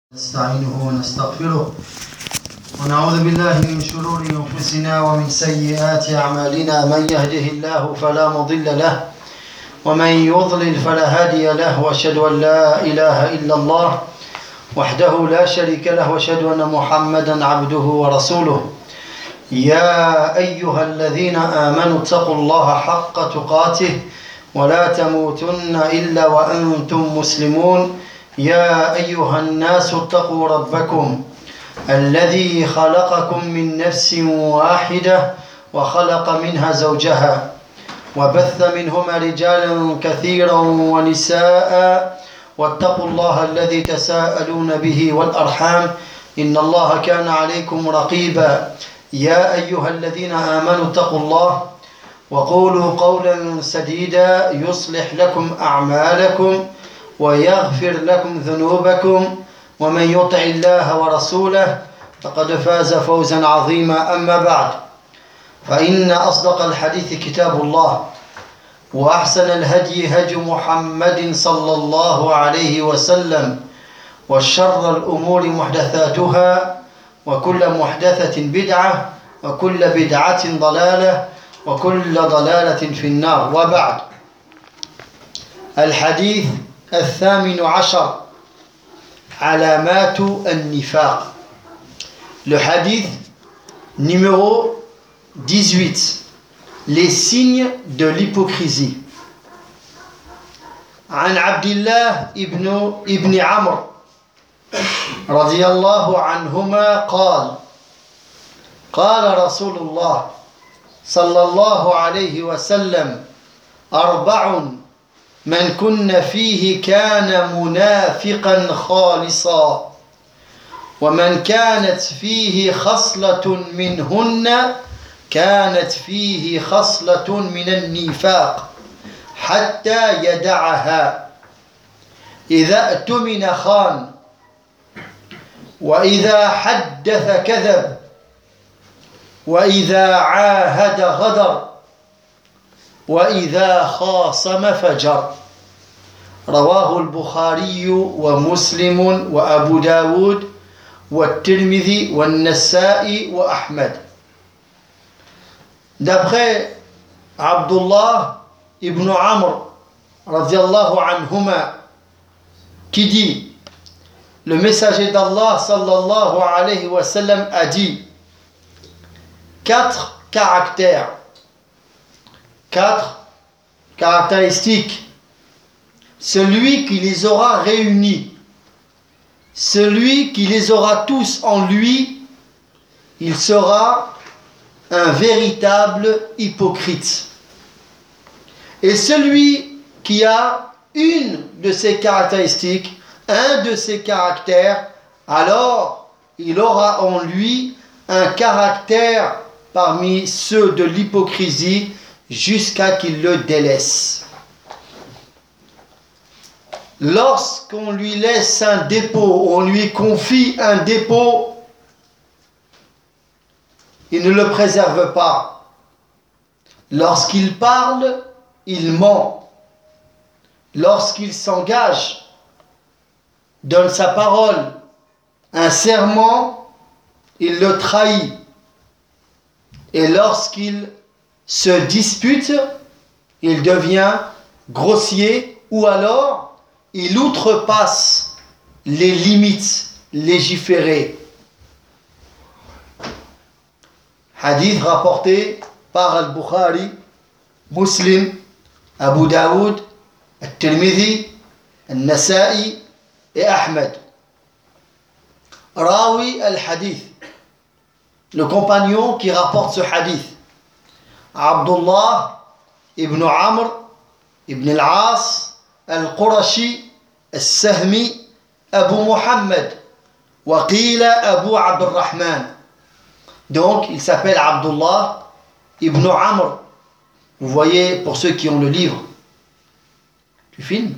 نستعينه ونستغفره ونعوذ بالله من شرور أنفسنا ومن سيئات أعمالنا. من يهده الله فلا مضل له ومن يضلل فلا هادي له، وأشهد أن لا إله إلا الله وحده لا شريك له، وأشهد أن محمدا عبده ورسوله. يا أيها الذين آمنوا اتقوا الله حق تقاته ولا تموتن إلا وأنتم مسلمون. يا أيها الناس اتقوا ربكم الذي خلقكم من نفس واحدة وخلق منها زوجها وبث منهما رجالا كثيرا ونساء، واتقوا الله الذي تساءلون به والأرحام إن الله كان عليكم رقيبا. يا أيها الذين آمنوا اتقوا الله وقولوا قولا سديدا يصلح لكم أعمالكم ويغفر لكم ذنوبكم، ومن يطع الله ورسوله فقد فاز فوزا عظيما. أما بعد، فإن أصدق الحديث كتاب الله، وأحسن الهدي هدي محمد صلى الله عليه وسلم، وشر الأمور محدثاتها، وكل محدثة بدعة، وكل بدعة ضلالة، وكل ضلالة في النار. وبعد، الحديث الثامن عشر علامات النفاق. Le hadith numéro 18, les signes de l'hypocrisie. عن عبد الله ابن عمرو رضي الله عنهما قال: قال رسول الله صلى الله عليه وسلم: أربع من كن فيه كان منافقا خالصا، ومن كانت فيه خصلة منهن كانت فيه خصلة من النفاق حتى يدعها. إذا اؤتمن خان، وإذا حدث كذب، وإذا عاهد غدر، وإذا خاصم فجر. رواه البخاري ومسلم وأبو داود والترمذي والنسائي وأحمد. D'après Abdullah ibn Amr radiallahu anhuma, qui dit: le messager d'Allah sallallahu alayhi wa sallam a dit, quatre caractéristiques, celui qui les aura réunis, celui qui les aura tous en lui, il sera un véritable hypocrite. Et celui qui a une de ces caractéristiques, un de ces caractères, alors il aura en lui un caractère parmi ceux de l'hypocrisie jusqu'à qu'il le délaisse. Lorsqu'on lui laisse un dépôt, on lui confie un dépôt, il ne le préserve pas. Lorsqu'il parle, il ment. Lorsqu'il s'engage, donne sa parole, un serment, il le trahit. Et lorsqu'il se dispute, il devient grossier, ou alors il outrepasse les limites légiférées. Hadith rapporté par Al-Bukhari, Muslim, Abu Daoud, Al-Tirmidhi, Al-Nasa'i et Ahmed. Rawi al-Hadith, le compagnon qui rapporte ce hadith, Abdullah ibn Amr ibn al-As al-Qurashi al-Sahmi Abu Muhammad Waqila Abu Abdurrahman. Donc il s'appelle Abdullah ibn Amr. Vous voyez, pour ceux qui ont le livre, tu filmes?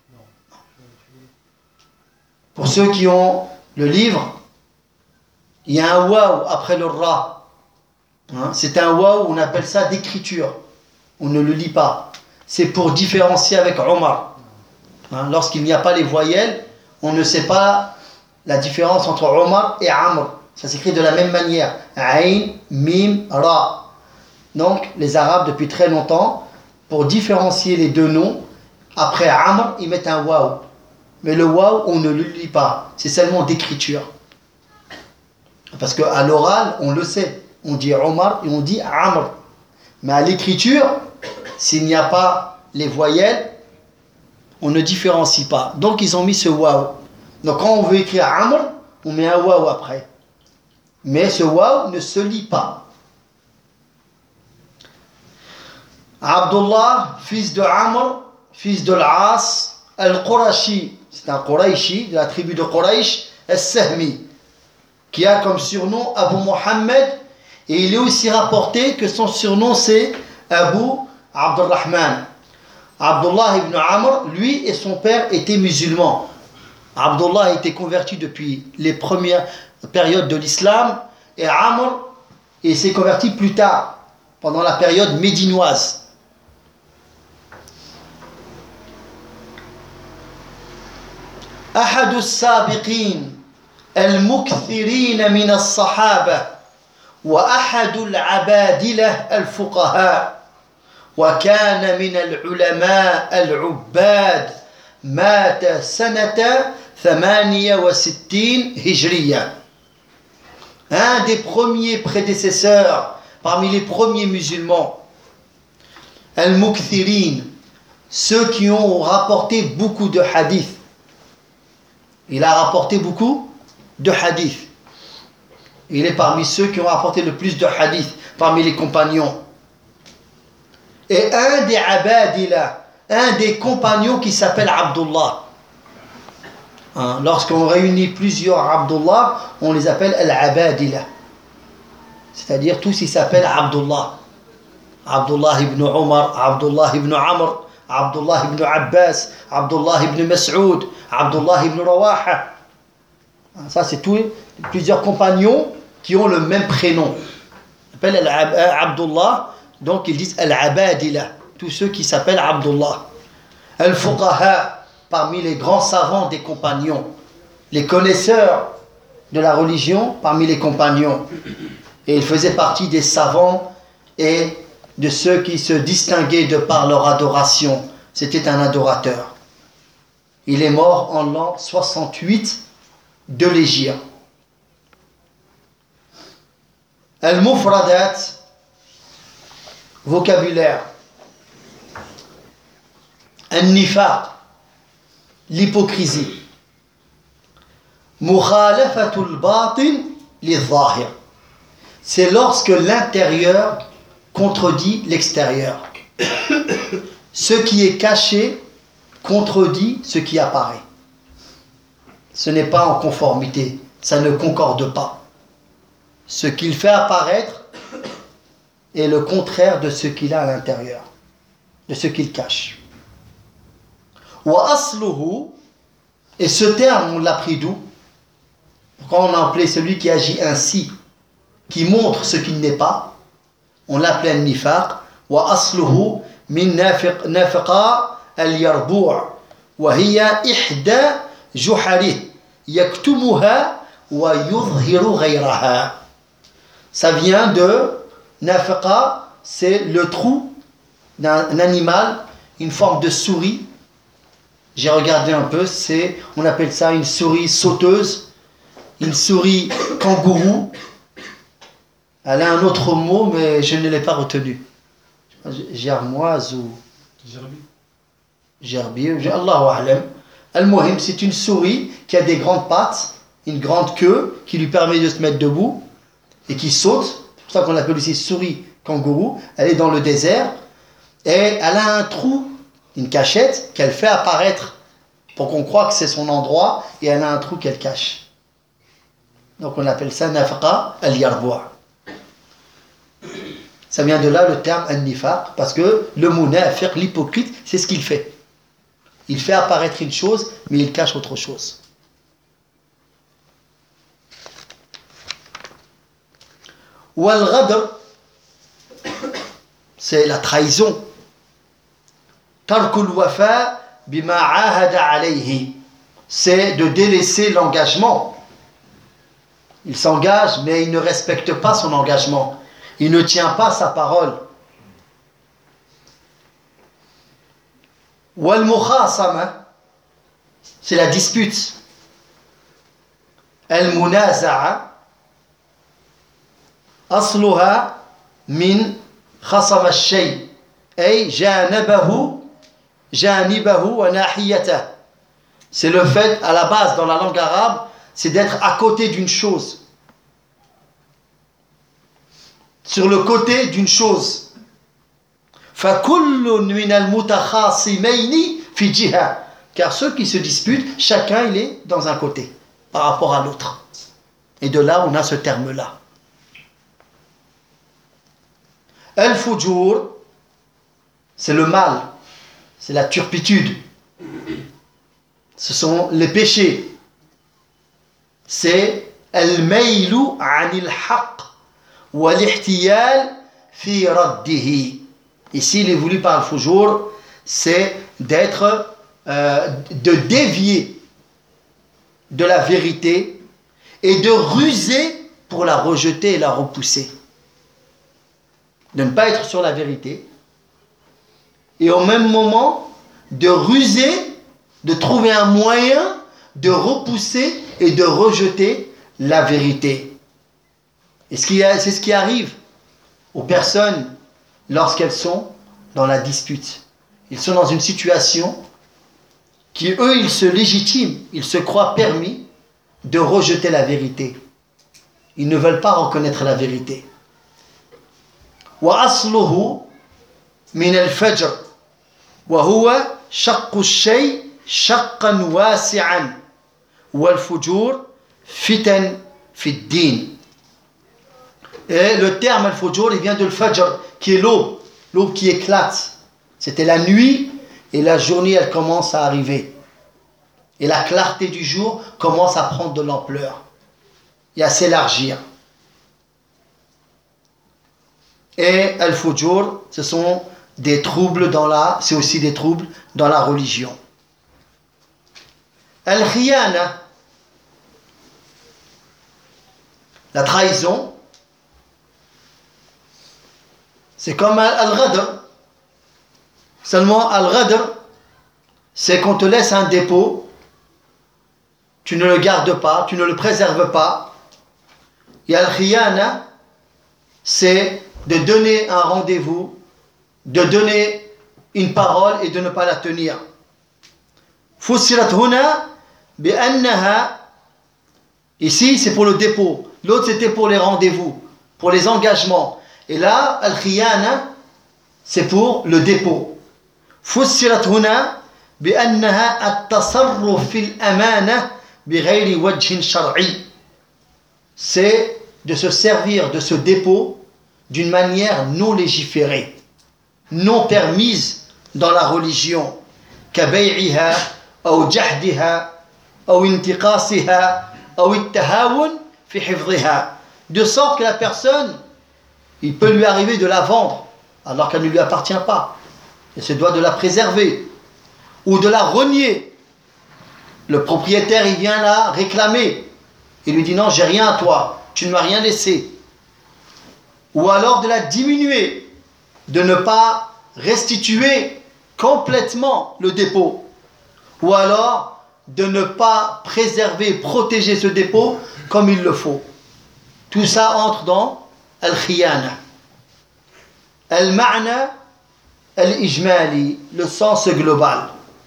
Pour ceux qui ont le livre, il y a un waw après le ra. C'est un waw, on appelle ça d'écriture. On ne le lit pas. C'est pour différencier avec Omar. Lorsqu'il n'y a pas les voyelles, on ne sait pas la différence entre Omar et Amr. Ça s'écrit de la même manière. Ayn, Mim, Ra. Donc, les Arabes, depuis très longtemps, pour différencier les deux noms, après Amr, ils mettent un waouh. Mais le waouh, on ne le lit pas. C'est seulement d'écriture. Parce qu'à l'oral, on le sait. On dit Omar et on dit Amr. Mais à l'écriture, s'il n'y a pas les voyelles, on ne différencie pas. Donc, ils ont mis ce waouh. Donc, quand on veut écrire Amr, on met un waouh après. Mais ce waouh ne se lit pas. Abdullah, fils de Amr, fils de l'As, Al-Qurashi, c'est un Qurayshi de la tribu de Quraysh, Al-Sahmi, qui a comme surnom Abu Muhammad, et il est aussi rapporté que son surnom c'est Abu Abdurrahman. Abdullah ibn Amr, lui et son père étaient musulmans. Abdullah a été converti depuis les premières périodes de l'islam, et Amr il s'est converti plus tard, pendant la période médinoise. أحد السابقين المكثرين من الصحابة وأحد العبادلة الفقهاء وكان من العلماء العباد مات سنة 68 هجرية. Un des premiers prédécesseurs parmi les premiers musulmans, al-mukthirin, ceux qui ont rapporté beaucoup de hadiths. Il a rapporté beaucoup de hadiths. Il est parmi ceux qui ont rapporté le plus de hadiths parmi les compagnons. Et un des abadila, un des compagnons qui s'appelle Abdullah. Lorsqu'on réunit plusieurs Abdullah, on les appelle al-abadila. C'est-à-dire tous ils s'appellent Abdullah. Abdullah ibn Omar, Abdullah ibn Amr, Abdullah ibn Abbas, Abdullah ibn Mas'ud, Abdullah ibn Rawaha. Ça, c'est tous plusieurs compagnons qui ont le même prénom. Ils s'appellent Abdullah, donc ils disent Al-Abadila, tous ceux qui s'appellent Abdullah. Al-Fuqaha, parmi les grands savants des compagnons, les connaisseurs de la religion parmi les compagnons. Et il faisait partie des savants et de ceux qui se distinguaient de par leur adoration. C'était un adorateur. Il est mort en l'an 68 de l'Hégire. Al-Mufradat, vocabulaire. Al-Nifaq, l'hypocrisie. Mukhalafatul batin li-zahir. C'est lorsque l'intérieur contredit l'extérieur. Ce qui est caché contredit ce qui apparaît. Ce n'est pas en conformité, ça ne concorde pas. Ce qu'il fait apparaître est le contraire de ce qu'il a à l'intérieur, de ce qu'il cache. Wa asluhu, et ce terme on l'a pris d'où? Pourquoi on a appelé celui qui agit ainsi, qui montre ce qu'il n'est pas, on l'appelait al-nifaq. Wa asluhu min nafiqa al-yarbu' wa hiya ihda juharih yaktumuha wa yudhiru ghayraha. Ça vient de nafiqa, c'est le trou d'un animal, une forme de souris. J'ai regardé un peu, on appelle ça une souris sauteuse, une souris kangourou. Elle a un autre mot, mais je ne l'ai pas retenu. Germoise ou... Gerbier, Allahu A'lam. Al-Muhim, c'est une souris qui a des grandes pattes, une grande queue qui lui permet de se mettre debout et qui saute. C'est pour ça qu'on l'appelle aussi souris kangourou. Elle est dans le désert et elle a un trou, une cachette qu'elle fait apparaître pour qu'on croie que c'est son endroit, et elle a un trou qu'elle cache. Donc on appelle ça nafaqa al-yarbu'. Ça vient de là le terme al-nifaq, parce que le munafiq, l'hypocrite, c'est ce qu'il fait. Il fait apparaître une chose, mais il cache autre chose. Wal-ghadr, c'est la trahison. Tarkul wafa bima ahada alayhi, c'est de délaisser l'engagement. Il s'engage, mais il ne respecte pas son engagement. Il ne tient pas sa parole. Wal mukhasama, c'est la dispute. Al munaza'a, asluha min khasama al-shay, ay janibahu wa nahiyatahu. C'est le fait, à la base, dans la langue arabe, c'est d'être à côté d'une chose. Sur le côté d'une chose. فَكُلٌّ مِنَ الْمُتَخَاصِمَيْنِ فِي جِهَةٍ. Car ceux qui se disputent, chacun il est dans un côté, par rapport à l'autre. Et de là, on a ce terme-là. Al-Fujur, c'est le mal, c'est la turpitude. Ce sont les péchés. C'est al-maylu anil haqq wal-ihtiyal fi raddihi. Ici, il est voulu par al-fujur, c'est d'être, de dévier de la vérité et de ruser pour la rejeter et la repousser. De ne pas être sur la vérité et au même moment de ruser, de trouver un moyen de repousser et de rejeter la vérité. Et c'est ce qui arrive aux personnes lorsqu'elles sont dans la dispute. Ils sont dans une situation qui, eux, ils se légitiment, ils se croient permis de rejeter la vérité. Ils ne veulent pas reconnaître la vérité. وَأَصْلُهُ مِنَ الْفَجْرِ وَهُوَ شَقُّ الشَّيْءِ شَقًّا وَاسِعًا وَالْفُجُورِ فِتَنْ فِي الدِّينِ. Et le terme al-fujur, il vient de al-fajr, qui est l'aube, l'aube qui éclate. C'était la nuit et la journée, elle commence à arriver. Et la clarté du jour commence à prendre de l'ampleur et à s'élargir. Et al-fujur, ce sont des troubles c'est aussi des troubles dans la religion. Al-khiyana, la trahison, c'est comme al-ghadr. Seulement, al-ghadr, c'est qu'on te laisse un dépôt, tu ne le gardes pas, tu ne le préserves pas. Et al-khiyana, c'est de donner un rendez-vous, de donner une parole et de ne pas la tenir. Fussirat huna bi annaha, ici c'est pour le dépôt, l'autre c'était pour les rendez-vous, pour les engagements. Et là, al-khiyana, c'est pour le dépôt. Fussirat huna bi annaha at-tasarruf fil amana bi ghayri wajhin shar'i. C'est de se servir de ce dépôt d'une manière non légiférée, non permise dans la religion, كبيعها أو جحدها أو انتقاصها أو التهاون في حفظها, de sorte que la personne, il peut lui arriver de la vendre alors qu'elle ne lui appartient pas, il se doit de la préserver ou de la renier. Le propriétaire, il vient la réclamer, il lui dit non, j'ai rien à toi, tu ne m'as rien laissé. Ou alors de la diminuer, de ne pas restituer complètement le dépôt, ou alors de ne pas préserver, protéger ce dépôt comme il le faut. Tout ça entre dans al-khiyana. Al-ma'na al-ijmali, le sens global.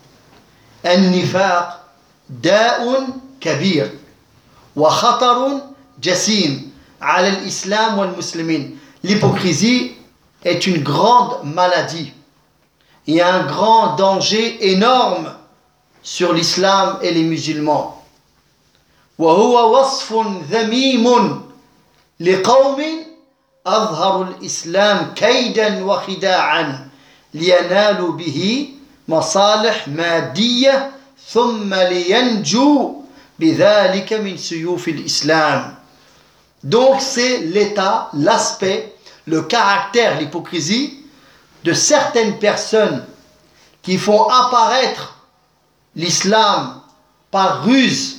Al-nifaq da'un kabir wa khatarun jasim ala al-islam wal muslimin. L'hypocrisie est une grande maladie et un grand danger énorme sur l'islam et les musulmans. وهو وصف ذميم لقوم أظهروا الإسلام كيدا وخداعا لينالوا به مصالح مادية ثم لينجوا بذلك من سيوف الإسلام. Donc c'est l'état, l'aspect, le caractère, l'hypocrisie de certaines personnes qui font apparaître l'islam par ruse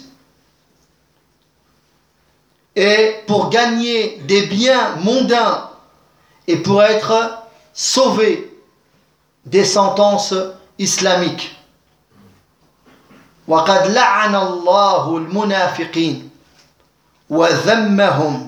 et pour gagner des biens mondains et pour être sauvés des sentences islamiques. وقد لعن الله المنافقين وذمهم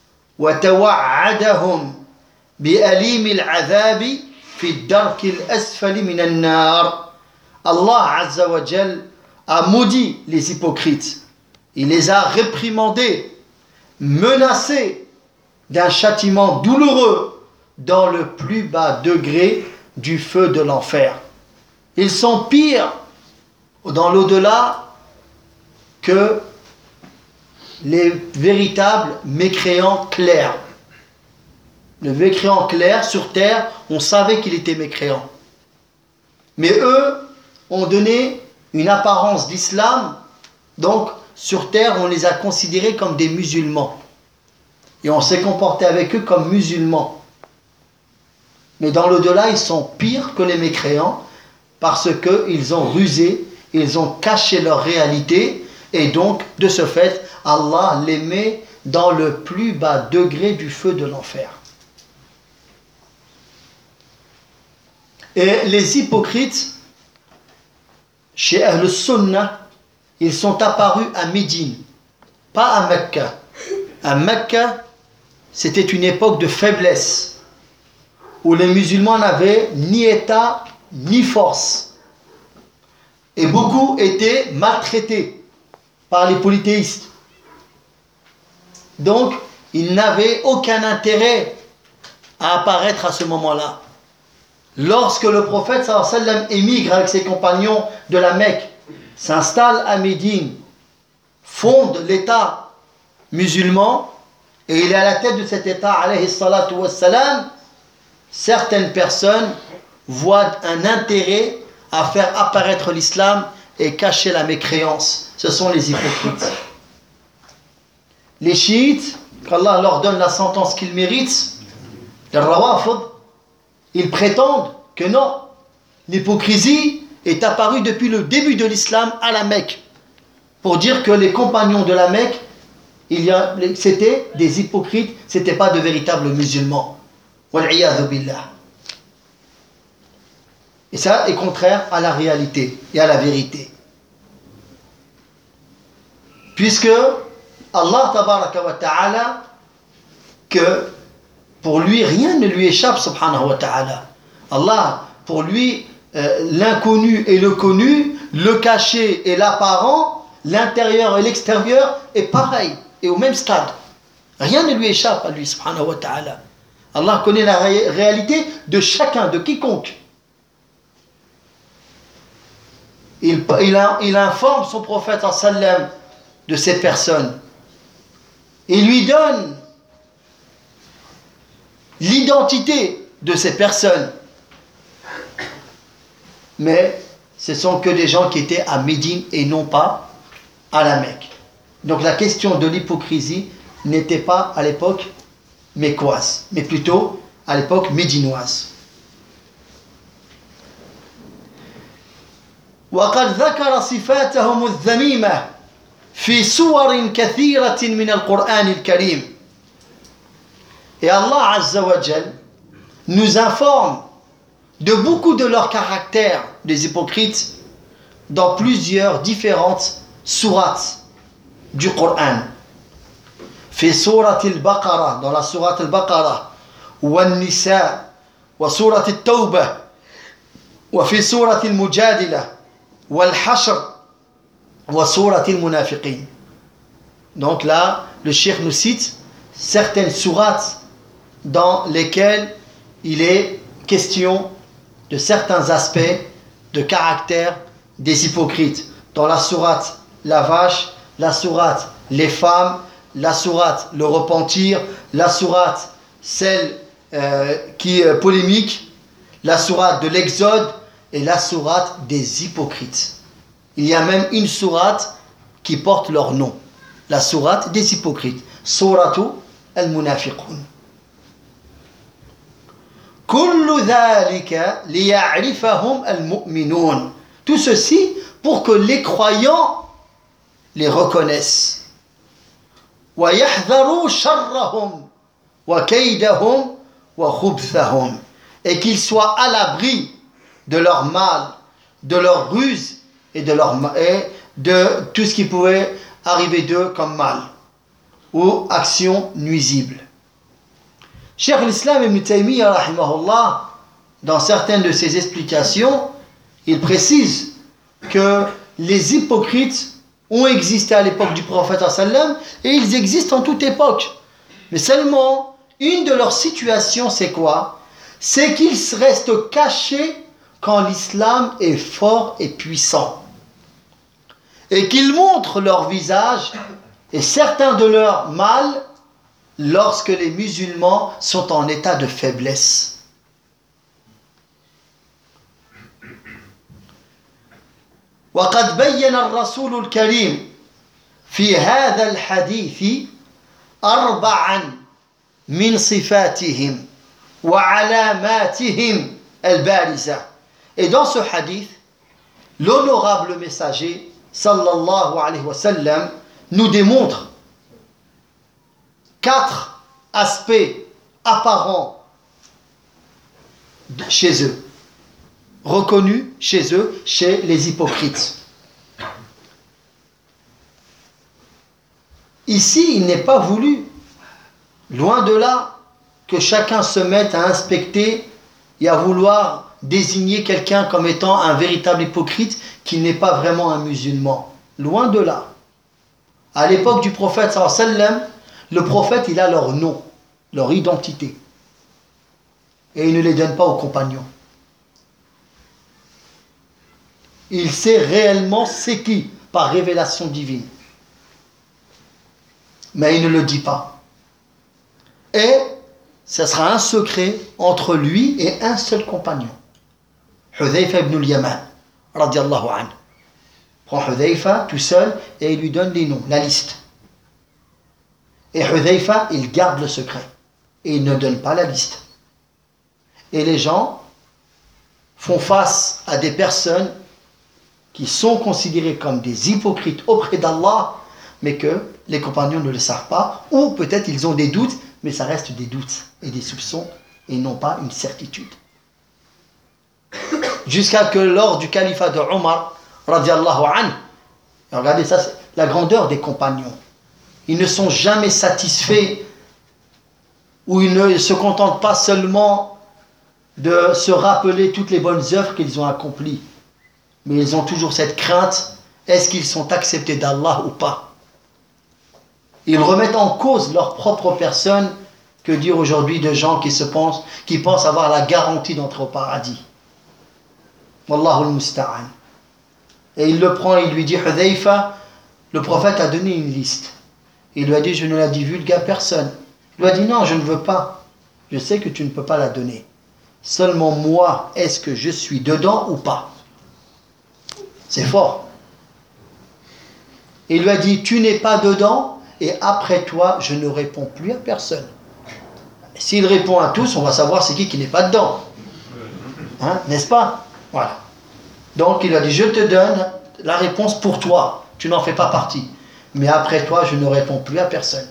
وتوعدهم بأليم العذاب في الدرك الأسفل من النار. Allah Azza wa Jal a maudit les hypocrites. Il les a réprimandés, menacés d'un châtiment douloureux dans le plus bas degré du feu de l'enfer. Ils sont pires dans l'au-delà que les véritables mécréants clairs. Le mécréant clair sur terre, on savait qu'il était mécréant. Mais eux ont donné une apparence d'islam, donc sur terre on les a considérés comme des musulmans. Et on s'est comporté avec eux comme musulmans. Mais dans l'au-delà, ils sont pires que les mécréants parce qu'ils ont rusé, ils ont caché leur réalité et donc de ce fait, Allah les met dans le plus bas degré du feu de l'enfer. Et les hypocrites, chez Ahl Sunnah, ils sont apparus à Médine, pas à Mecca. À Mecca, c'était une époque de faiblesse, où les musulmans n'avaient ni état ni force. Et beaucoup étaient maltraités par les polythéistes. Donc, ils n'avaient aucun intérêt à apparaître à ce moment-là. Lorsque le prophète sallallahu alayhi wa sallam émigre avec ses compagnons de la Mecque, s'installe à Médine, fonde l'État musulman, et il est à la tête de cet État, alayhi salatu wa salam, certaines personnes voient un intérêt à faire apparaître l'islam et cacher la mécréance. Ce sont les hypocrites. Les chiites, qu'Allah leur donne la sentence qu'ils méritent, les rawafid, ils prétendent que non, l'hypocrisie est apparue depuis le début de l'islam à la Mecque, pour dire que les compagnons de la Mecque, c'était des hypocrites, ce n'étaient pas de véritables musulmans. Wal'iyadhu billah. Et ça est contraire à la réalité et à la vérité. Puisque Allah tabaraka wa ta'ala, que pour lui rien ne lui échappe subhanahu wa ta'ala. Allah, pour lui, l'inconnu et le connu, le caché et l'apparent, l'intérieur et l'extérieur est pareil et au même stade. Rien ne lui échappe à lui subhanahu wa ta'ala. Allah connaît la réalité de chacun, de quiconque. Il informe son prophète sallam de ces personnes. Il lui donne l'identité de ces personnes. Mais ce sont que des gens qui étaient à Médine et non pas à la Mecque. Donc la question de l'hypocrisie n'était pas à l'époque mécoise, mais plutôt à l'époque médinoise. وقد ذكر صفاتهم الذميمة في سور كثيرة من القرآن الكريم. Et Allah Azza wa Jal nous informe de beaucoup de leurs caractères des hypocrites dans plusieurs différentes sourates du Coran. في سورة البقرة, dans la sourate al-Baqarah, والنساء, وسورة التوبة, وفي سورة المجادلة, والحشر, وسورة المنافقين. Donc là, le cheikh nous cite certaines sourates dans lesquelles il est question de certains aspects de caractère des hypocrites. Dans la sourate la vache, la sourate les femmes, la sourate le repentir, la sourate celle qui est polémique, la sourate de l'Exode et la sourate des hypocrites. Il y a même une sourate qui porte leur nom, la sourate des hypocrites, Suratu al-Munafiqun. Kullu dhalika liya'rifahum al-mu'minun. Tout ceci pour que les croyants les reconnaissent. وَيَحْذَرُوا شَرَّهُمْ وَكَيْدَهُمْ وَخُبْثَهُمْ, et qu'ils soient à l'abri de leur mal, de leur ruse et de tout ce qui pouvait arriver d'eux comme mal ou action nuisible. Cheikh l'Islam Ibn Taymiyyah rahimahullah, dans certaines de ses explications, il précise que les hypocrites ont existé à l'époque du prophète sallam et ils existent en toute époque. Mais seulement, une de leurs situations, c'est quoi? C'est qu'ils restent cachés quand l'islam est fort et puissant. Et qu'ils montrent leur visage et certains de leurs mal lorsque les musulmans sont en état de faiblesse. وقد بين الرسول الكريم في هذا الحديث 4 من صفاتهم وعلاماتهم البارزة. Et dans ce hadith, l'honorable messager sallallahu alayhi wa sallam nous démontre 4 aspects apparents chez eux, reconnus chez eux, chez les hypocrites. Ici, il n'est pas voulu, loin de là, que chacun se mette à inspecter et à vouloir désigner quelqu'un comme étant un véritable hypocrite qui n'est pas vraiment un musulman. Loin de là. À l'époque du prophète sallallahu alayhi wa sallam, le prophète, il a leur nom, leur identité. Et il ne les donne pas aux compagnons. Il sait réellement c'est qui, par révélation divine. Mais il ne le dit pas. Et ce sera un secret entre lui et un seul compagnon. Hudhayfa ibn al-Yaman, radiallahu anhu. Prend Hudhayfa tout seul et il lui donne les noms, la liste. Et Hudhayfa, il garde le secret. Et il ne donne pas la liste. Et les gens font face à des personnes qui sont considérées comme des hypocrites auprès d'Allah, mais que les compagnons ne le savent pas, ou peut-être ils ont des doutes, mais ça reste des doutes et des soupçons, et non pas une certitude. Jusqu'à que lors du califat de Omar, radiallahu anhu, regardez ça, c'est la grandeur des compagnons. Ils ne sont jamais satisfaits, ou ils ne se contentent pas seulement de se rappeler toutes les bonnes œuvres qu'ils ont accomplies, mais ils ont toujours cette crainte, est-ce qu'ils sont acceptés d'Allah ou pas? Ils remettent en cause leur propre personne. Que dire aujourd'hui de gens qui pensent avoir la garantie d'entrer au paradis? Wallahu al-musta'an. Et il le prend et il lui dit, Hudhayfa, le prophète a donné une liste. Il lui a dit, je ne la divulgue à personne. Il lui a dit, non, je ne veux pas. Je sais que tu ne peux pas la donner. Seulement moi, est-ce que je suis dedans ou pas? C'est fort. Il lui a dit, tu n'es pas dedans et après toi, je ne réponds plus à personne. S'il répond à tous, on va savoir c'est qui n'est pas dedans. Hein, n'est-ce pas? Voilà. Donc il a dit, je te donne la réponse pour toi. Tu n'en fais pas partie. Mais après toi, je ne réponds plus à personne.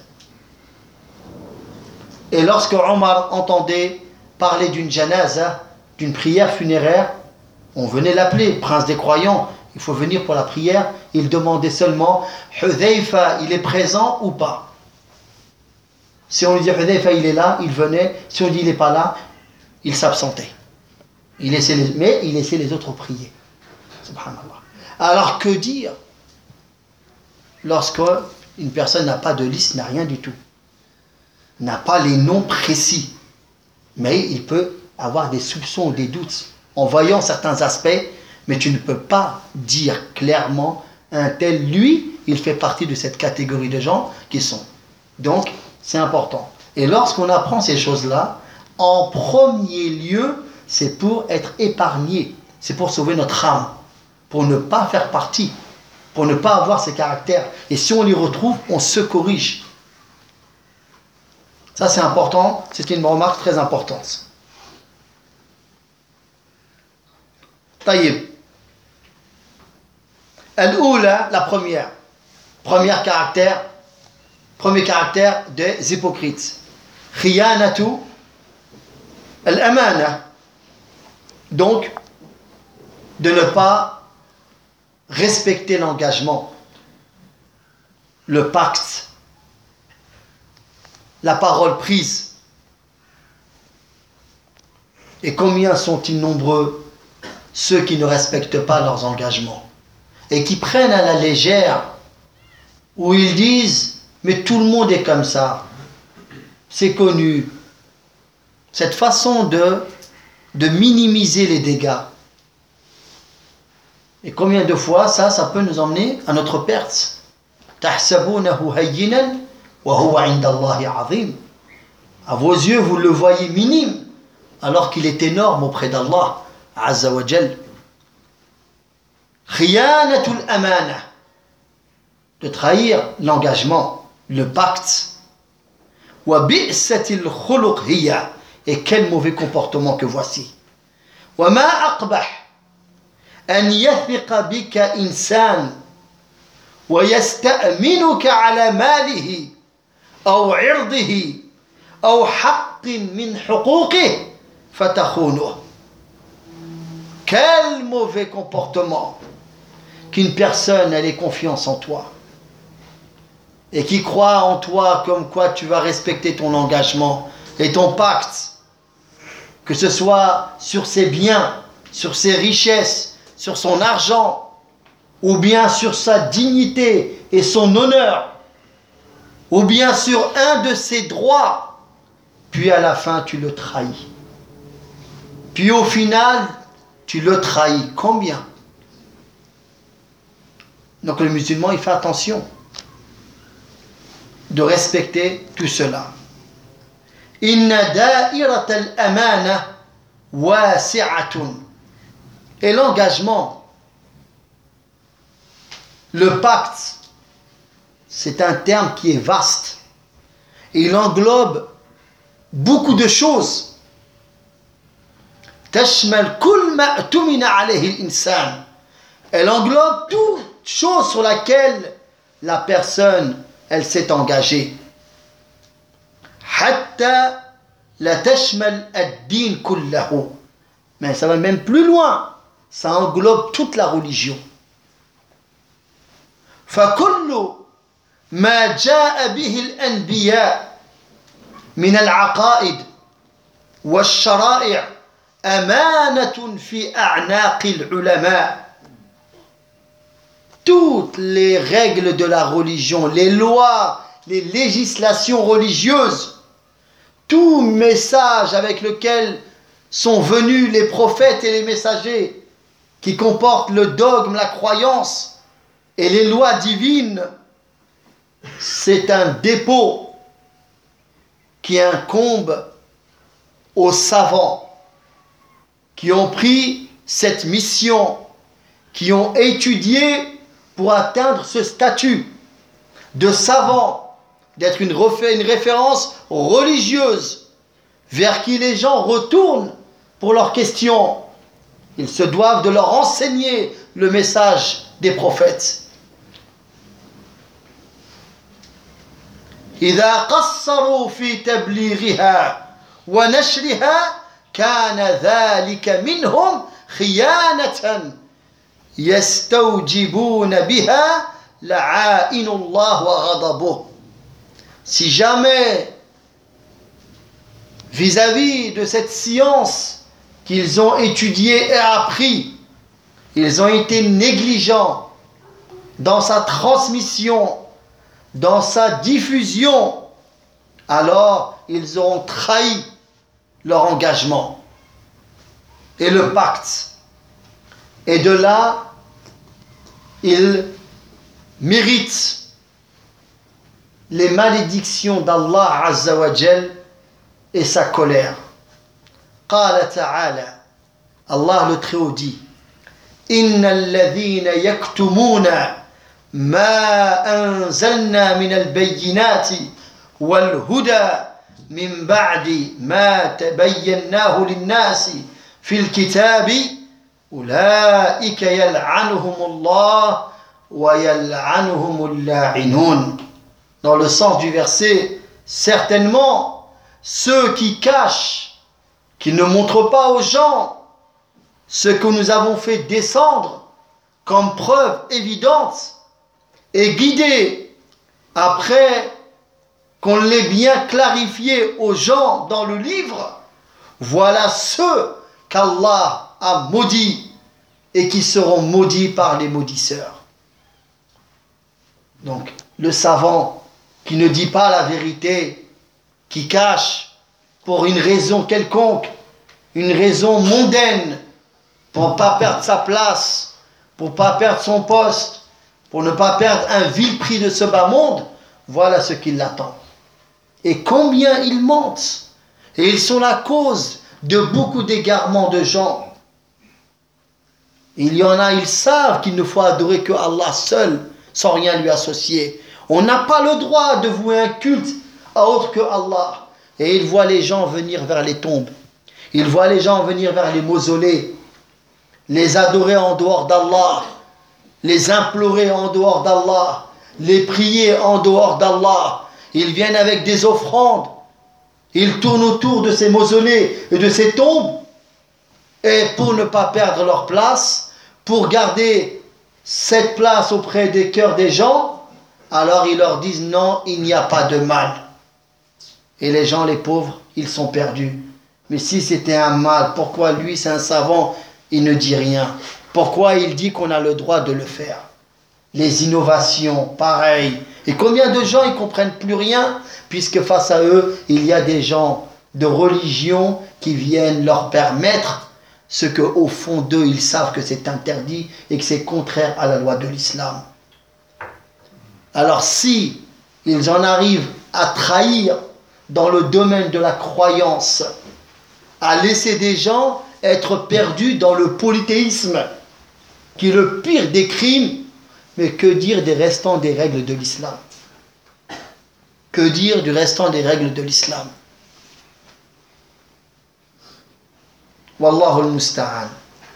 Et lorsque Omar entendait parler d'une janaza, d'une prière funéraire, on venait l'appeler, prince des croyants, il faut venir pour la prière, il demandait seulement, Hudhayfa, il est présent ou pas? Si on lui dit Hudhayfa il est là, il venait. Si on dit il n'est pas là, il s'absentait. Mais il laissait les autres prier. Subhanallah. Alors que dire lorsque une personne n'a pas de liste, n'a rien du tout, n'a pas les noms précis, mais il peut avoir des soupçons ou des doutes en voyant certains aspects, mais tu ne peux pas dire clairement un tel, lui, il fait partie de cette catégorie de gens qui sont. Donc, c'est important. Et lorsqu'on apprend ces choses-là, en premier lieu, c'est pour être épargné. C'est pour sauver notre âme. Pour ne pas faire partie. Pour ne pas avoir ces caractères. Et si on les retrouve, on se corrige. Ça, c'est important. C'est une remarque très importante. Taïb. Al-Oula, la première. Premier caractère des hypocrites. Khiyanatu al-amana. Donc, de ne pas respecter l'engagement, le pacte, la parole prise. Et combien sont-ils nombreux ceux qui ne respectent pas leurs engagements et qui prennent à la légère, où ils disent mais tout le monde est comme ça, c'est connu. Cette façon de minimiser les dégâts. Et combien de fois ça peut nous emmener à notre perte. Tahsabunahu hayyinan wa huwa 'inda Allahi 'azim. À vos yeux, vous le voyez minime, alors qu'il est énorme auprès d'Allah Azza wa Jal. Khiyanatul amana, de trahir l'engagement, le pacte. Wa bi'satil khuluq hiya, et quel mauvais comportement que voici. Wa ma aqbah an yathiqa bika insan wa yasta'minuka ala malihi aw 'irdihi aw haqqin min huquqihi fatakhunuhu. Quel mauvais comportement qu'une personne ait confiance en toi et qui croit en toi comme quoi tu vas respecter ton engagement et ton pacte, que ce soit sur ses biens, sur ses richesses, sur son argent, ou bien sur sa dignité et son honneur, ou bien sur un de ses droits, puis à la fin tu le trahis. Puis au final, tu le trahis. Combien? Donc le musulman, il fait attention de respecter tout cela. Inna da'irat al-amana wasi'atun. Et l'engagement, le pacte, c'est un terme qui est vaste. Il englobe beaucoup de choses. Tashmal kull ma tumina alayhi al-insan. Elle englobe toute chose sur laquelle la personne, elle s'est engagée. Hatta la tashmal ad-din kullahu. Mais ça va même plus loin. Ça englobe toute la religion. فكل ما جاء به الأنبياء من العقائد والشرائع أمانة في أعناق العلماء. Toutes les règles de la religion, les lois, les législations religieuses, tout message avec lequel sont venus les prophètes et les messagers, qui comportent le dogme, la croyance et les lois divines, c'est un dépôt qui incombe aux savants qui ont pris cette mission, qui ont étudié pour atteindre ce statut de savant, d'être une référence religieuse vers qui les gens retournent pour leurs questions. Ils se doivent de leur enseigner le message des prophètes. إذا قصروا في تبليغها ونشرها كان ذلك منهم خيانة يستوجبون بها لعائن الله وغضبه. Si jamais vis-à-vis de cette science qu'ils ont étudiée et appris, ils ont été négligents dans sa transmission, dans sa diffusion, alors ils auront trahi leur engagement et le pacte. Et de là, ils méritent les malédictions d'Allah Azza wa Jal et sa colère. Qala ta'ala, Allah le Très-Haut dit: Innal ladhina yaktumuna ma anzalna min al-bayyinati wal huda min ba'di ma tabayyanahu lin-nasi fil kitabi ulaika yal'anuhumullah وَيَلْعَنُهُمُ اللَّاعِنُونَ. Dans le sens du verset, certainement, ceux qui cachent, qui ne montrent pas aux gens ce que nous avons fait descendre comme preuve évidente et guidée après qu'on l'ait bien clarifié aux gens dans le livre, voilà ceux qu'Allah a maudits et qui seront maudits par les maudisseurs. Donc, le savant qui ne dit pas la vérité, qui cache pour une raison quelconque, une raison mondaine, pour ne pas perdre sa place, pour ne pas perdre son poste, pour ne pas perdre un vil prix de ce bas monde, voilà ce qui l'attend. Et combien ils mentent. Et ils sont la cause de beaucoup d'égarements de gens. Il y en a, ils savent qu'il ne faut adorer que Allah seul, sans rien lui associer. On n'a pas le droit de vouer un culte à autre que Allah. Et ils voient les gens venir vers les tombes. Ils voient les gens venir vers les mausolées, les adorer en dehors d'Allah, les implorer en dehors d'Allah, les prier en dehors d'Allah. Ils viennent avec des offrandes. Ils tournent autour de ces mausolées et de ces tombes. Et pour ne pas perdre leur place, pour garder cette place auprès des cœurs des gens, alors ils leur disent non, il n'y a pas de mal. Et les gens, les pauvres, ils sont perdus. Mais si c'était un mal, pourquoi lui, c'est un savant, il ne dit rien? Pourquoi il dit qu'on a le droit de le faire? Les innovations, pareil. Et combien de gens ils ne comprennent plus rien, puisque face à eux, il y a des gens de religion qui viennent leur permettre ce qu'au fond d'eux, ils savent que c'est interdit et que c'est contraire à la loi de l'islam. Alors si ils en arrivent à trahir dans le domaine de la croyance, à laisser des gens être perdus dans le polythéisme, qui est le pire des crimes, mais que dire des restants des règles de l'islam? Que dire du restant des règles de l'islam? Wallahu al-musta'an.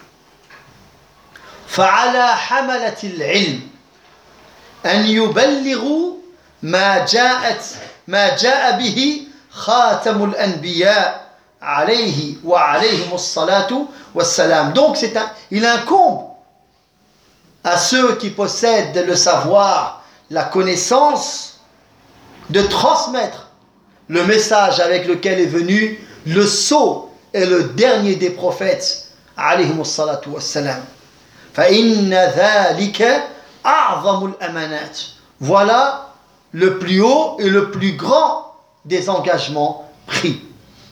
فعلى حملة العلم أن يبلغوا ما جاء به خاتم الأنبياء عليه وعليهم الصلاة والسلام. Donc il incombe à ceux qui possèdent le savoir, la connaissance, de transmettre le message avec lequel est venu le sceau et le dernier des prophètes, alayhimus salatu wassalam. فَإِنَّ ذَلِكَ أَعْظَمُ الْأَمَانَاتِ. Voilà le plus haut et le plus grand des engagements pris.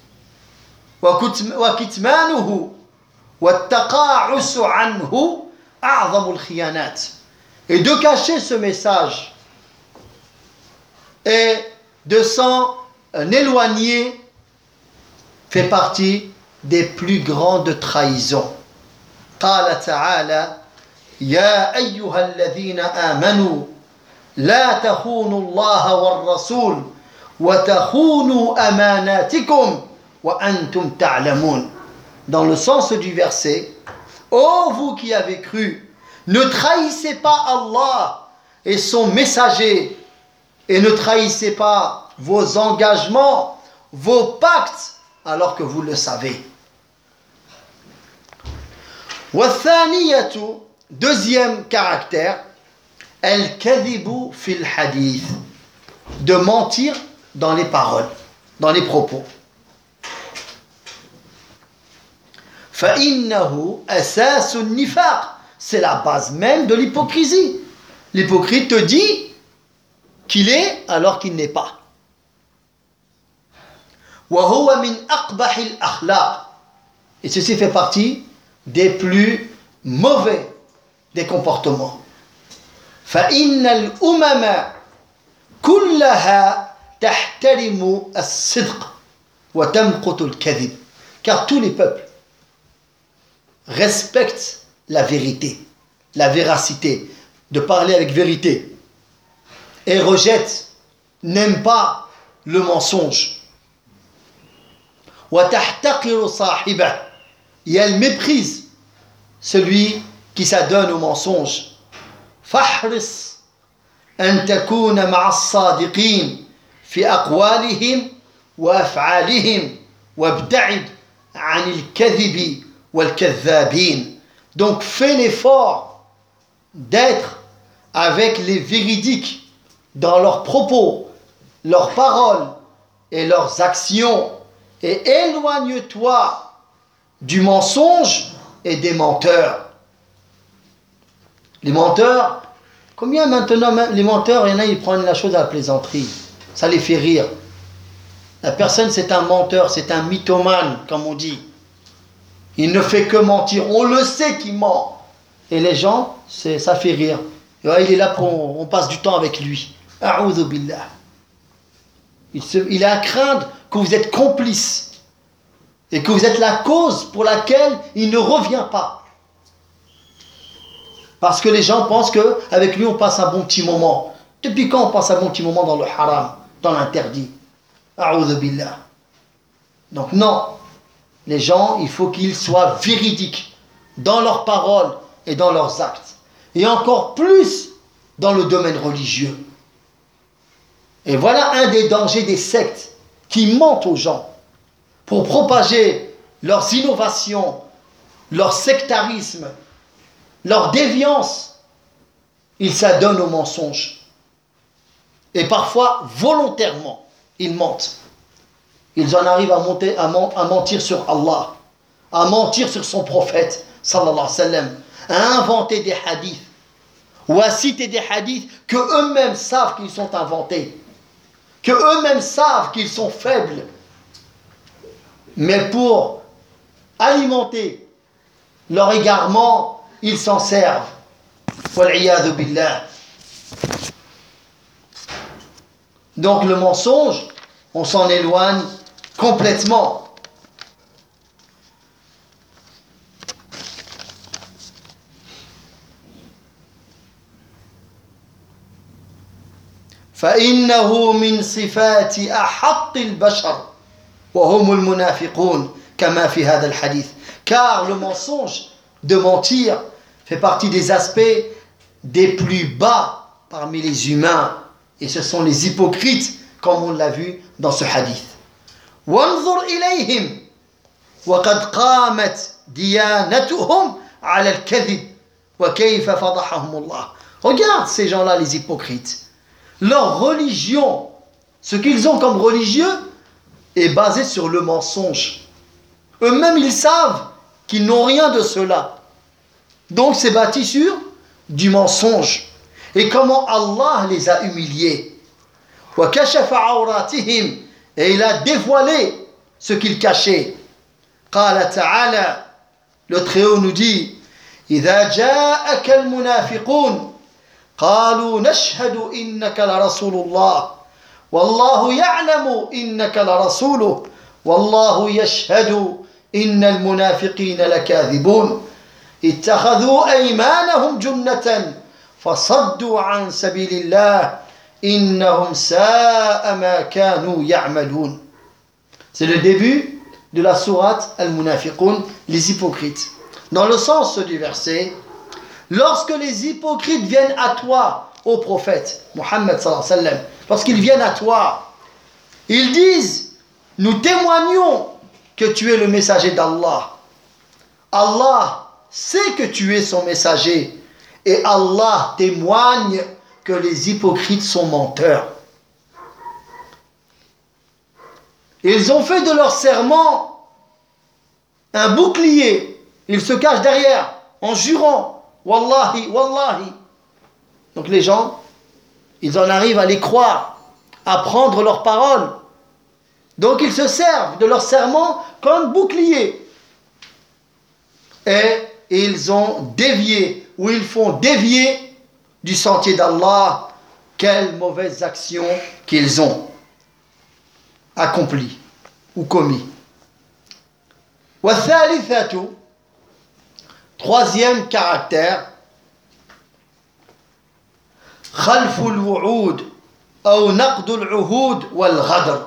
وَكِتْمَانُهُ وَالتَّقَاعُسُ عَنْهُ أَعْظَمُ الْخِيَانَاتِ. Et de cacher ce message et de s'en éloigner fait partie des plus grandes trahisons. قال تعالى يا أيها الذين آمنوا لا تخونوا الله والرسول وتخونوا أماناتكم وأنتم تعلمون. Dans le sens du verset, ô vous qui avez cru, ne trahissez pas Allah et son messager, et ne trahissez pas vos engagements, vos pactes, alors que vous le savez. والثانية, deuxième caractère, الكذب في الحديث, de mentir dans les paroles, dans les propos. فإنه أساس النفاق, c'est la base même de l'hypocrisie. L'hypocrite te dit qu'il est alors qu'il n'est pas. وهو من أقبح الأخلاق, et ceci fait partie des plus mauvais des comportements. فإن الأمم كلها تحترم الصدق وتمقت الكذب, car tous les peuples respectent la vérité, la véracité, de parler avec vérité, et rejettent, n'aiment pas le mensonge. وتحتقر صاحبه, et elle méprise celui qui s'adonne au mensonge. فاحرص أن تكون مع الصادقين في أقوالهم وأفعالهم وابتعد عن الكذب والكذابين. Donc fais l'effort d'être avec les véridiques dans leurs propos, leurs paroles et leurs actions, et éloigne-toi du mensonge et des menteurs. Les menteurs, combien maintenant les menteurs, il y en a, ils prennent la chose à la plaisanterie, ça les fait rire. La personne, c'est un menteur, c'est un mythomane, comme on dit. Il ne fait que mentir, on le sait qu'il ment. Et les gens, ça fait rire. Et ouais, il est là pour on passe du temps avec lui. A'udhu billah. Il a à craindre que vous êtes complice et que vous êtes la cause pour laquelle il ne revient pas. Parce que les gens pensent qu'avec lui on passe un bon petit moment. Depuis quand on passe un bon petit moment dans le haram, dans l'interdit? A'udhu billah. Donc non, les gens, il faut qu'ils soient véridiques dans leurs paroles et dans leurs actes. Et encore plus dans le domaine religieux. Et voilà un des dangers des sectes qui mentent aux gens pour propager leurs innovations, leur sectarisme, leur déviance. Ils s'adonnent aux mensonges. Et parfois, volontairement, ils mentent. Ils en arrivent à mentir sur Allah, à mentir sur son prophète, sallallahu alayhi wa sallam, à inventer des hadiths, ou à citer des hadiths que eux-mêmes savent qu'ils sont inventés, que eux-mêmes savent qu'ils sont faibles, mais pour alimenter leur égarement, ils s'en servent. Wal'iyadhu billah. Donc le mensonge, on s'en éloigne complètement. فإنه من صفات أحق البشر وهم المنافقون كما في هذا الحديث. Car le mensonge, de mentir, fait partie des aspects des plus bas parmi les humains. Et ce sont les hypocrites, comme on l'a vu dans ce hadith. وانظر إليهم وقد قامت ديانتهم على الكذب وكيف فضحهم الله. Regarde ces gens-là, les hypocrites. Leur religion, ce qu'ils ont comme religieux, est basé sur le mensonge. Eux-mêmes, ils savent qu'ils n'ont rien de cela. Donc, c'est bâti sur du mensonge. Et comment Allah les a humiliés. وَكَشَفَ عَوْرَاتِهِمْ. Et il a dévoilé ce qu'ils cachaient. قال تعالى, le Très-Haut nous dit, إِذَا جَاءَكَ الْمُنَافِقُونَ قالوا نشهد إنك لرسول الله والله يعلم إنك لرسوله والله يشهد إن المنافقين لكاذبون اتخذوا أيمانهم جنة فصدوا عن سبيل الله إنهم ساء ما كانوا يعملون. C'est le début de la sourate Al-Munafiqun, les hypocrites. Dans le sens du verset, lorsque les hypocrites viennent à toi, ô prophète Muhammad sallallahu alayhi wa sallam, lorsqu'ils viennent à toi, ils disent, nous témoignons que tu es le messager d'Allah. Allah sait que tu es son messager et Allah témoigne que les hypocrites sont menteurs. Ils ont fait de leur serment un bouclier. Ils se cachent derrière en jurant. Wallahi, wallahi. Donc les gens, ils en arrivent à les croire, à prendre leurs paroles. Donc ils se servent de leur serment comme bouclier. Et ils ont dévié, ou ils font dévier du sentier d'Allah. Quelles mauvaises actions qu'ils ont accomplies ou commis. Wa thalithatu, troisième caractère, خلف الوعود أو نقض العهود والغدر.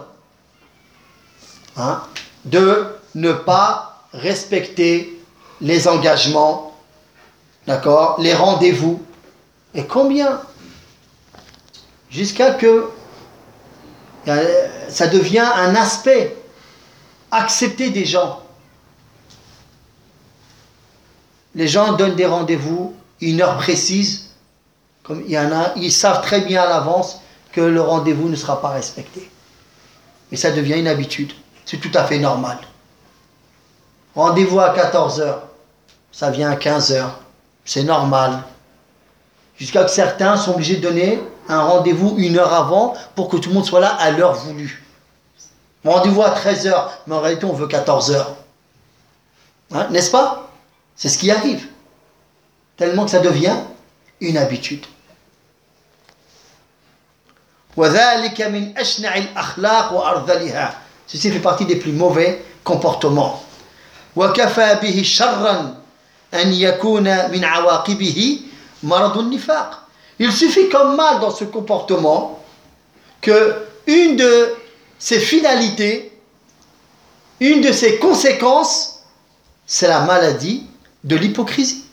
De ne pas respecter les engagements, d'accord, les rendez-vous, Et combien? Jusqu'à que ça devient un aspect accepté des gens. Les gens donnent des rendez-vous, une heure précise. Comme il y en a, ils savent très bien à l'avance que le rendez-vous ne sera pas respecté. Et ça devient une habitude. C'est tout à fait normal. Rendez-vous à 14h, ça vient à 15h. C'est normal. Jusqu'à que certains sont obligés de donner un rendez-vous une heure avant pour que tout le monde soit là à l'heure voulue. Rendez-vous à 13h, mais en réalité on veut 14h. Hein, n'est-ce pas? C'est ce qui arrive. Tellement que ça devient une habitude. وَذَلِكَ مِنْ أَشْنَعِ الْأَخْلَاقِ وَأَرْذَلِهَا. Ceci fait partie des plus mauvais comportements. وَكَفَى بِهِ شَرًّا أَنْ يَكُونَ مِنْ عَوَاقِبِهِ مَرَضُ النِّفَاقِ. Il suffit comme mal dans ce comportement que une de ses finalités, une de ses conséquences, c'est la maladie de l'hypocrisie.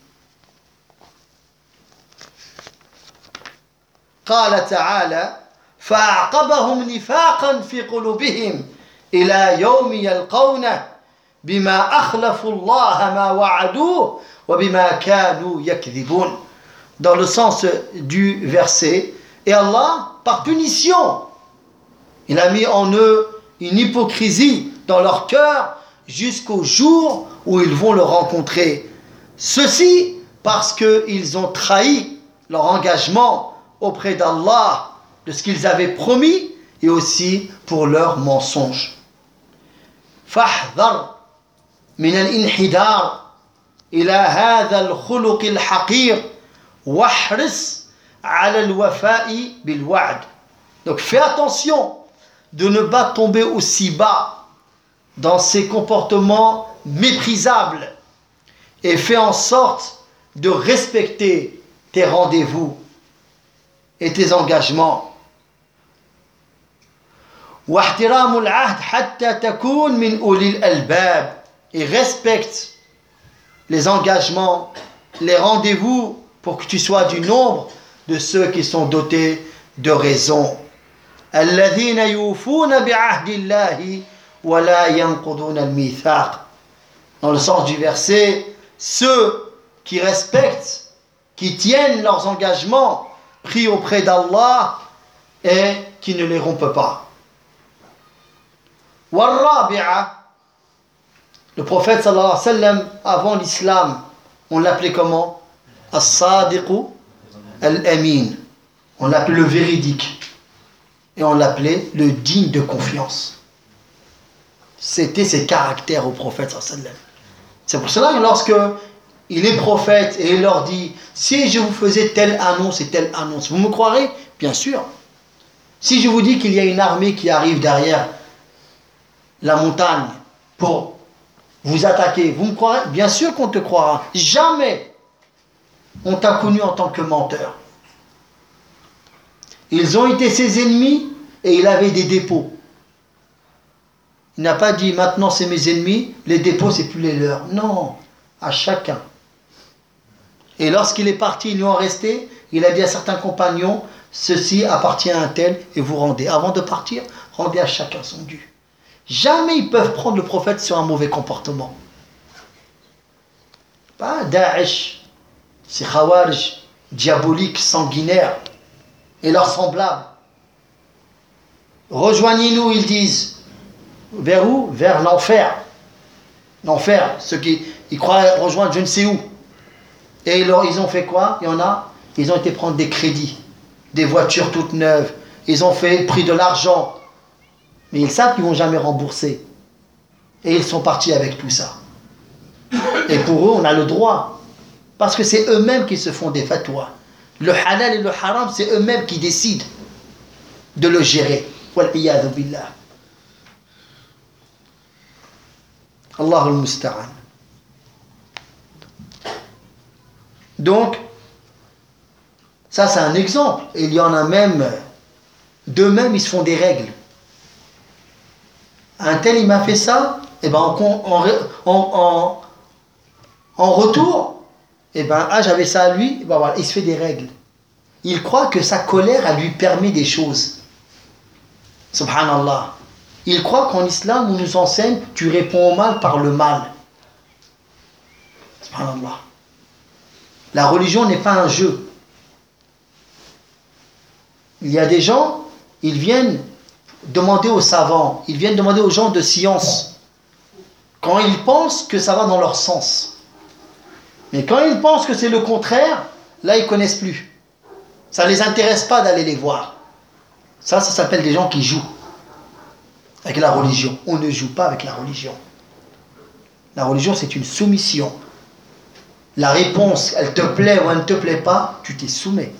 قال تعالى فأعقبهم نفاقا في قلوبهم إلى يوم يلقونه بما أخلفوا الله ما وعدوه وبما كانوا يكذبون. Dans le sens du verset, et Allah, par punition, il a mis en eux une hypocrisie dans leur cœur jusqu'au jour où ils vont le rencontrer. Ceci parce qu'ils ont trahi leur engagement auprès d'Allah de ce qu'ils avaient promis et aussi pour leurs mensonges. فاحذر من الانحدار إلى هذا الخلق الحقير واحرص على الوفاء بالوعد. Donc fais attention de ne pas tomber aussi bas dans ces comportements méprisables et fais en sorte de respecter tes rendez-vous et tes engagements. واحترام العهد حتى تكون من أولي الألباب. Et respecte les engagements, les rendez-vous pour que tu sois du nombre de ceux qui sont dotés de raison. الذين يوفون بعهد الله ولا ينقضون الميثاق. Dans le sens du verset, ceux qui respectent, qui tiennent leurs engagements pris auprès d'Allah et qui ne les rompent pas. والرابعة, le prophète sallallahu alayhi wa sallam, avant l'islam, on l'appelait comment? As-Sadiqu al-Amin. On l'appelait le véridique. Et on l'appelait le digne de confiance. C'était ses caractères au prophète sallallahu alayhi wa sallam. C'est pour cela que lorsque il est prophète et il leur dit, si je vous faisais telle annonce et telle annonce, vous me croirez? Bien sûr. Si je vous dis qu'il y a une armée qui arrive derrière la montagne pour vous attaquer, vous me croirez? Bien sûr qu'on te croira. Jamais on t'a connu en tant que menteur. Ils ont été ses ennemis et il avait des dépôts. Il n'a pas dit maintenant c'est mes ennemis, les dépôts c'est plus les leurs. Non, à chacun. Et lorsqu'il est parti, ils lui ont resté, il a dit à certains compagnons, ceci appartient à un tel et vous rendez. Avant de partir, rendez à chacun son dû. Jamais ils peuvent prendre le prophète sur un mauvais comportement. Pas Daesh, ces Khawarij, diaboliques, sanguinaires, et leurs semblables. Rejoignez-nous, ils disent. Vers où? Vers l'enfer. L'enfer, ceux qui ils croient rejoindre je ne sais où. Et alors, ils ont fait quoi? Il y en a, ils ont été prendre des crédits, des voitures toutes neuves, ils ont pris de l'argent. Mais ils savent qu'ils ne vont jamais rembourser. Et ils sont partis avec tout ça. Et pour eux, on a le droit. Parce que c'est eux-mêmes qui se font des fatwas. Le halal et le haram, c'est eux-mêmes qui décident de le gérer. Wal-iyadhu billah. Allahul musta'an. Donc, ça c'est un exemple. Et il y en a même, d'eux-mêmes, ils se font des règles. Un tel, il m'a fait ça, et ben en retour, et ben, j'avais ça à lui, et ben voilà, il se fait des règles. il croit que sa colère, elle lui permet des choses. Subhanallah. Il croit qu'en islam, on nous enseigne, tu réponds au mal par le mal. Subhanallah. La religion n'est pas un jeu. Il y a des gens, ils viennent demander aux savants, ils viennent demander aux gens de science, quand ils pensent que ça va dans leur sens. Mais quand ils pensent que c'est le contraire, là ils ne connaissent plus. Ça ne les intéresse pas d'aller les voir. Ça s'appelle des gens qui jouent avec la religion. On ne joue pas avec la religion. La religion, c'est une soumission. La réponse, elle te plaît ou elle ne te plaît pas, tu t'y soumets.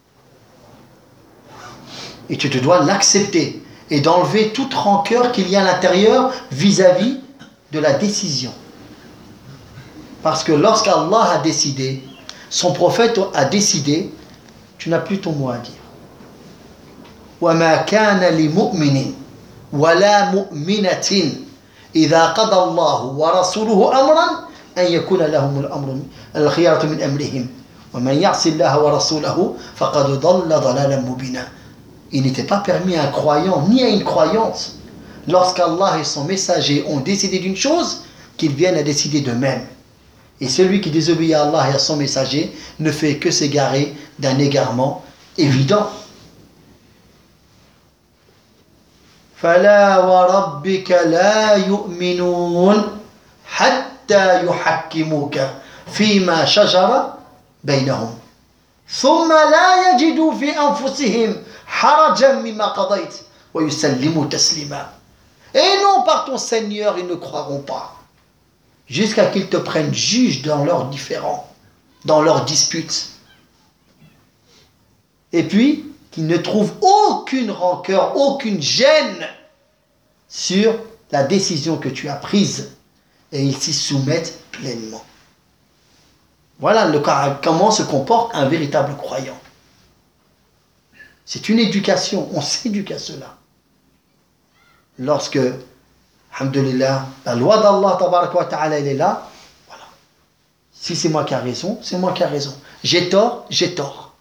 Et tu te dois l'accepter et d'enlever toute rancœur qu'il y a à l'intérieur vis-à-vis de la décision. Parce que lorsqu'Allah a décidé, son prophète a décidé, tu n'as plus ton mot à dire. وَمَا كَانَ لِمُؤْمِنٍ وَلَا مُؤْمِنَةٍ إِذَا قَضَى اللَّهُ وَرَسُولُهُ أَمْرًا أن يكون لهم الأمر الخيارة من أمرهم ومن يعص الله ورسوله فقد ضل ضلالا مبينا. Il n'était pas permis à un croyant ni à une croyante, lorsqu'Allah et son messager ont décidé d'une chose, qu'ils viennent à décider d'eux-mêmes. Et celui qui désobéit à Allah et à son messager ne fait que s'égarer d'un égarement évident. فلا وربك لا يؤمنون حتى يحكموك فيما شجر بينهم ثم لا يجدوا في أنفسهم حرجا مما قضيت ويسلموا تسليما. Et non, par ton Seigneur, ils ne croiront pas jusqu'à qu'ils te prennent juge dans leurs différends, dans leurs disputes. Et puis, qu'ils ne trouvent aucune rancœur, aucune gêne sur la décision que tu as prise. Et ils s'y soumettent pleinement. Voilà comment se comporte un véritable croyant. C'est une éducation, on s'éduque à cela. Lorsque, alhamdulillah, la loi d'Allah, tabaraka wa ta'ala, elle est là, voilà. Si c'est moi qui ai raison, c'est moi qui ai raison. J'ai tort, j'ai tort.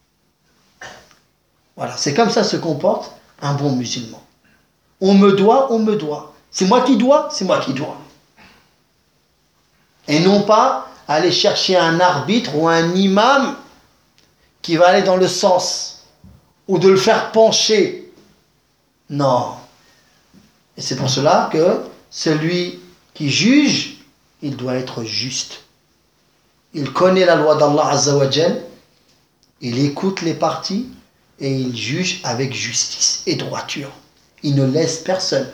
Voilà, c'est comme ça se comporte un bon musulman. On me doit, on me doit. C'est moi qui dois, c'est moi qui dois. Et non pas aller chercher un arbitre ou un imam qui va aller dans le sens ou de le faire pencher. Non. Et c'est pour cela que celui qui juge, il doit être juste. Il connaît la loi d'Allah Azza wa Jal, il écoute les parties et il juge avec justice et droiture. Il ne laisse personne.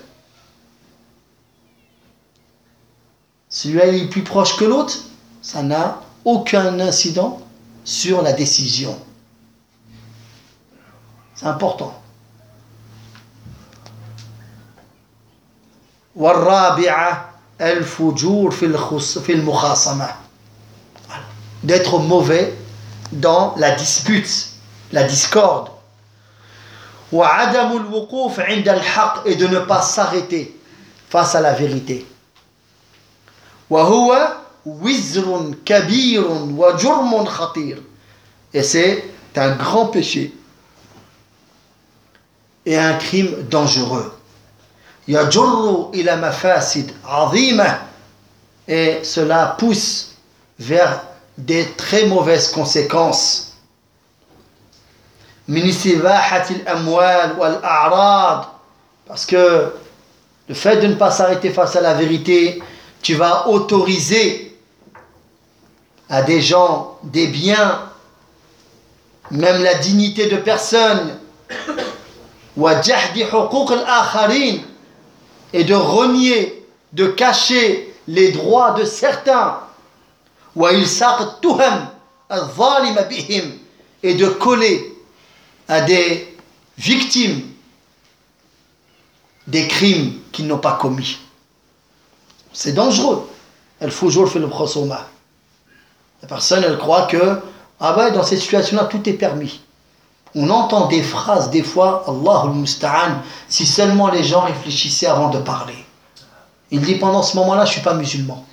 Celui-là est plus proche que l'autre, ça n'a aucun incident sur la décision. C'est important. والرابعة الفجور في المخاصمة. D'être mauvais dans la dispute, la discorde. وعدم الوقوف عند الحق, et de ne pas s'arrêter face à la vérité. وهو وزر كبير وجرم خطير. Et c'est un grand péché et un crime dangereux. يجر إلى مفاسد عظيمة, et cela pousse vers des très mauvaises conséquences. من استباحة الأموال والأعراض, parce que le fait de ne pas s'arrêter face à la vérité, tu vas autoriser à des gens, des biens, même la dignité de personnes, وجحد حقوق الآخرين, et de renier, de cacher les droits de certains, وإلصاق التهم الظالمة بهم, et de coller à des victimes des crimes qu'ils n'ont pas commis. C'est dangereux. El fujur fil khusuma. La personne, elle croit que dans cette situation-là, tout est permis. On entend des phrases, des fois, Allahul Musta'an, si seulement les gens réfléchissaient avant de parler. Il dit, pendant ce moment-là, je ne suis pas musulman.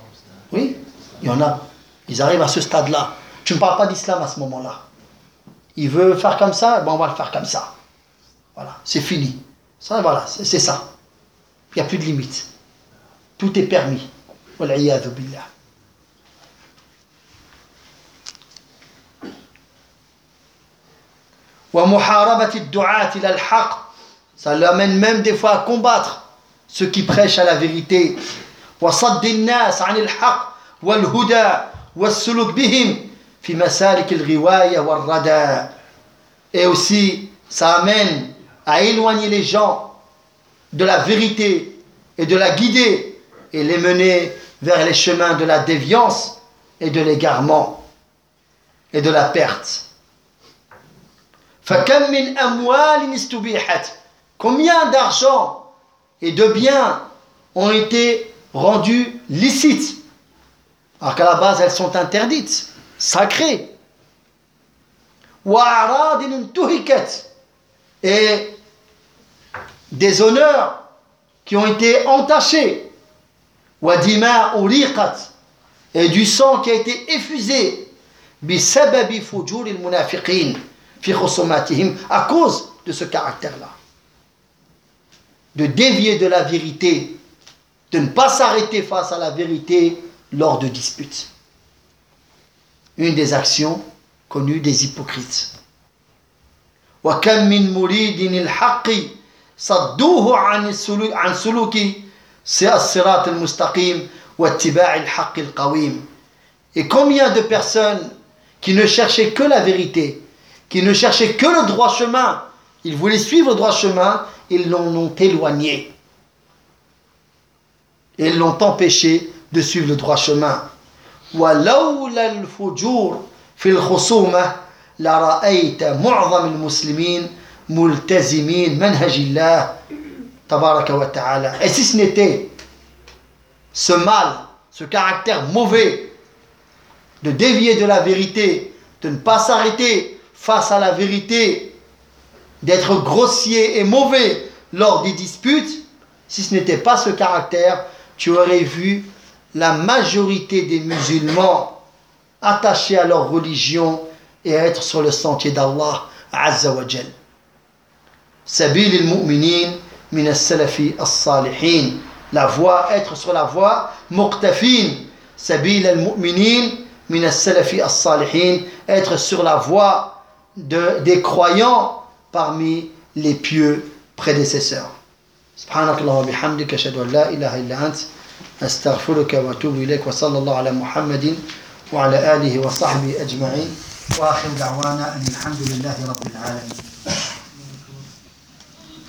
Oui, il y en a. Ils arrivent à ce stade-là. Tu ne parles pas d'islam à ce moment-là. il veut faire comme ça, bon, on va le faire comme ça. Voilà, c'est fini. Ça, voilà, c'est ça. Il n'y a plus de limite. Tout est permis. Wal'iyadhu billah. ومحاربة الدعاة إلى الحق, ça l'amène même des fois à combattre ceux qui prêchent à la vérité. وصد الناس عن الحق والهدى والسلوك بهم في مسالك الغواية والردى. Et aussi, ça amène à éloigner les gens de la vérité et de la guider et les mener vers les chemins de la déviance et de l'égarement et de la perte. فَكَمْ مِنْ أَمْوَالٍ اسْتُبِيحَتْ, combien d'argent et de biens ont été rendus licites, alors qu'à la base elles sont interdites, sacrées. وَأَعْرَاضٍ انْتُهِكَتْ, et des honneurs qui ont été entachés. وَدِمَاءُ أُرِيقَتْ, et du sang qui a été effusé. بِسَبَبِ فُجُورِ الْمُنَافِقِينَ في خصوماتهم, à cause de ce caractère-là, de dévier de la vérité, de ne pas s'arrêter face à la vérité lors de disputes. Une des actions connues des hypocrites. وَكَمْ مِنْ مُرِيدٍ الْحَقِّ صَدُّوهُ عَنْ سُلُوكِ الصِّرَاطِ الْمُسْتَقِيمِ وَاتِّبَاعِ الْحَقِّ الْقَوِيمِ. Et combien de personnes qui ne cherchaient que la vérité, qui ne cherchaient que le droit chemin, ils voulaient suivre le droit chemin, ils l'en ont éloigné. Et ils l'ont empêché de suivre le droit chemin. وَلَوْلَا الْفُجُورِ فِي الْخُصُومَةِ لَرَأَيْتَ مُعْظَمِ الْمُسْلِمِينَ مُلْتَزِمِينَ مَنْهَجِ اللَّهِ تَبَارَكَ وَتَعَالَى. Et si ce n'était ce mal, ce caractère mauvais, de dévier de la vérité, de ne pas s'arrêter face à la vérité, d'être grossier et mauvais lors des disputes, si ce n'était pas ce caractère, tu aurais vu la majorité des musulmans attachés à leur religion et à être sur le sentier d'Allah Azza wa Jal. Sabil al-mu'minin min as-salafi as-salihin. La voie, être sur la voie, muqtafin. Sabil al-mu'minin min as-salafi as-salihin. Être sur la voie des croyants parmi les pieux prédécesseurs. Subhanakallah wa bihamdika ashhadu an la ilaha illa ant astaghfiruka wa atubu ilayk wa sallallahu ala Muhammadin wa ala alihi wa sahbihi ajma'in wa akhiru da'wana alhamdulillahi rabbil alamin.